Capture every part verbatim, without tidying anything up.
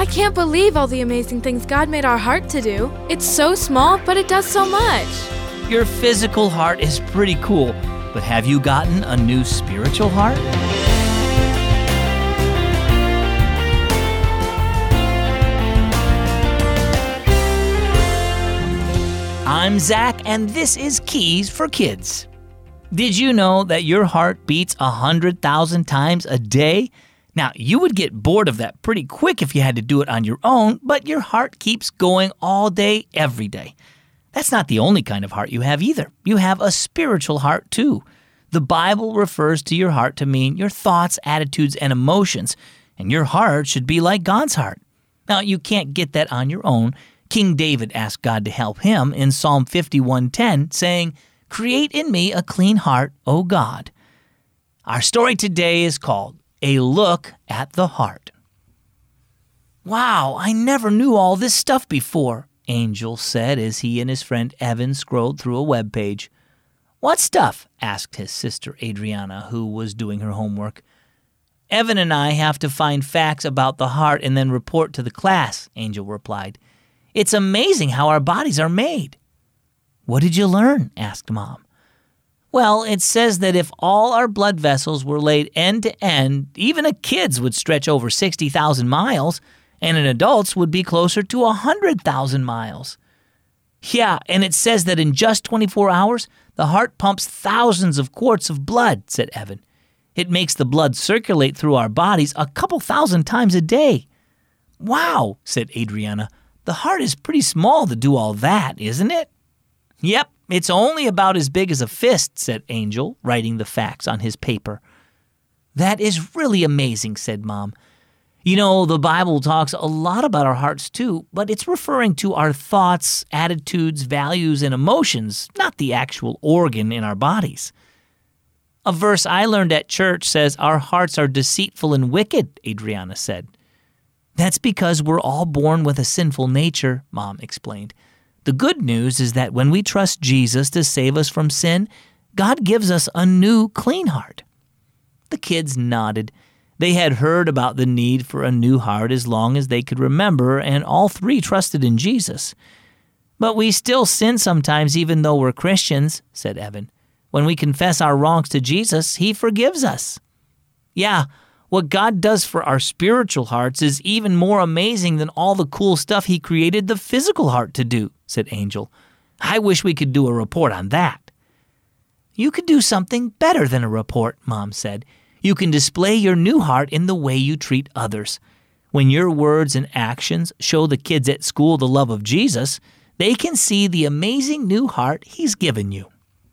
can't believe all the amazing things God made our heart to do. It's so small, but it does so much. Your physical heart is pretty cool, but have you gotten a new spiritual heart? I'm Zach, and this is Keys for Kids. Did you know that your heart beats one hundred thousand times a day? Now, you would get bored of that pretty quick if you had to do it on your own, but your heart keeps going all day, every day. That's not the only kind of heart you have either. You have a spiritual heart, too. The Bible refers to your heart to mean your thoughts, attitudes, and emotions, and your heart should be like God's heart. Now, you can't get that on your own. King David asked God to help him in Psalm fifty-one ten, saying, "Create in me a clean heart, O God." Our story today is called A Look at the Heart. "Wow, I never knew all this stuff before," Angel said as he and his friend Evan scrolled through a web page. "What stuff?" asked his sister Adriana, who was doing her homework. "Evan and I have to find facts about the heart and then report to the class," Angel replied. "It's amazing how our bodies are made." "What did you learn?" asked Mom. "Well, it says that if all our blood vessels were laid end to end, even a kid's would stretch over sixty thousand miles, and an adult's would be closer to one hundred thousand miles. Yeah, and it says that in just twenty-four hours, the heart pumps thousands of quarts of blood," said Evan. "It makes the blood circulate through our bodies a couple thousand times a day." "Wow," said Adriana. "The heart is pretty small to do all that, isn't it?" "Yep, it's only about as big as a fist," said Angel, writing the facts on his paper. "That is really amazing," said Mom. "You know, the Bible talks a lot about our hearts too, but it's referring to our thoughts, attitudes, values, and emotions, not the actual organ in our bodies." "A verse I learned at church says our hearts are deceitful and wicked," Adriana said. "That's because we're all born with a sinful nature," Mom explained. "The good news is that when we trust Jesus to save us from sin, God gives us a new, clean heart." The kids nodded. They had heard about the need for a new heart as long as they could remember, and all three trusted in Jesus. "But we still sin sometimes even though we're Christians," said Evan. "When we confess our wrongs to Jesus, He forgives us." "Yeah, what God does for our spiritual hearts is even more amazing than all the cool stuff He created the physical heart to do," said Angel. "I wish we could do a report on that." "You could do something better than a report," Mom said. "You can display your new heart in the way you treat others. When your words and actions show the kids at school the love of Jesus, they can see the amazing new heart He's given you."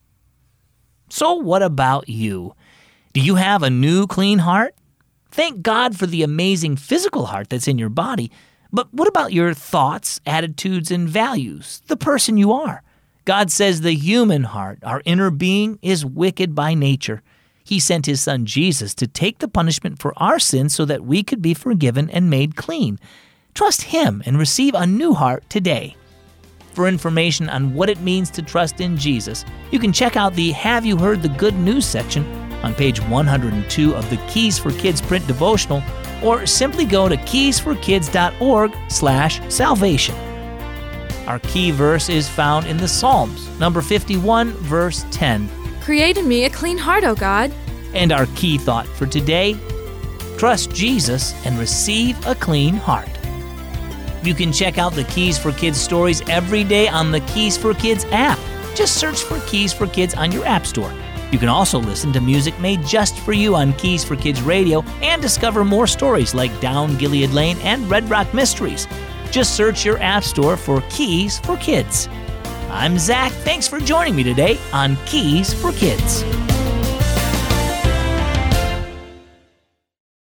So what about you? Do you have a new clean heart? Thank God for the amazing physical heart that's in your body, but what about your thoughts, attitudes, and values, the person you are? God says the human heart, our inner being, is wicked by nature. He sent His Son Jesus to take the punishment for our sins so that we could be forgiven and made clean. Trust Him and receive a new heart today. For information on what it means to trust in Jesus, you can check out the Have You Heard the Good News section on page one hundred two of the Keys for Kids print devotional, or simply go to keysforkids.org slash salvation. Our key verse is found in the Psalms, number fifty-one, verse ten. "Create in me a clean heart, O God." And our key thought for today, trust Jesus and receive a clean heart. You can check out the Keys for Kids stories every day on the Keys for Kids app. Just search for Keys for Kids on your app store. You can also listen to music made just for you on Keys for Kids Radio and discover more stories like Down Gilead Lane and Red Rock Mysteries. Just search your app store for Keys for Kids. I'm Zach. Thanks for joining me today on Keys for Kids.